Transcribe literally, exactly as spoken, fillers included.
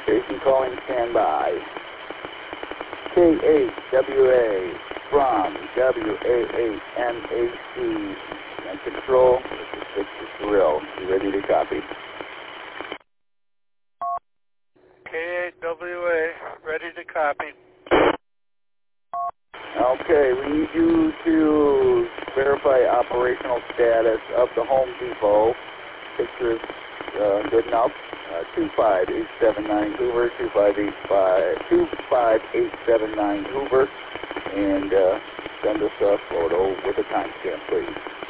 Station calling, stand by. K eight W A from W A eight M A C and control. This is Victor Thrill. You ready to copy? K eight W A, ready to copy. Okay, we need you to verify operational status of the Home Depot. Picture is uh, good enough. Uh, two five eight seven nine Hoover, two five eight five, two five eight seven nine Hoover, and uh, send us a photo with a timestamp, please.